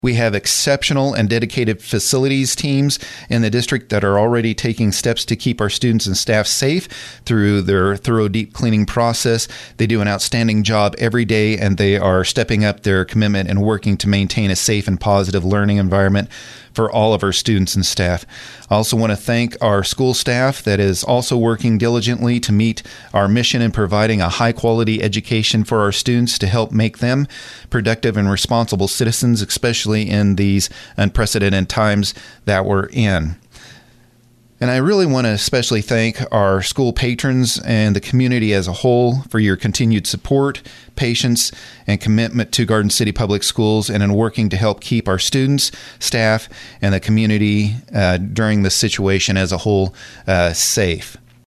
We have exceptional and dedicated facilities teams in the district that are already taking steps to keep our students and staff safe through their thorough deep cleaning process. They do an outstanding job every day, and they are stepping up their commitment and working to maintain a safe and positive learning environment for all of our students and staff. I also want to thank our school staff that is also working diligently to meet our mission in providing a high-quality education for our students to help make them productive and responsible citizens, especially in these unprecedented times that we're in. And I really want to especially thank our school patrons and the community as a whole for your continued support, patience, and commitment to Garden City Public Schools and in working to help keep our students, staff, and the community during the situation as a whole safe.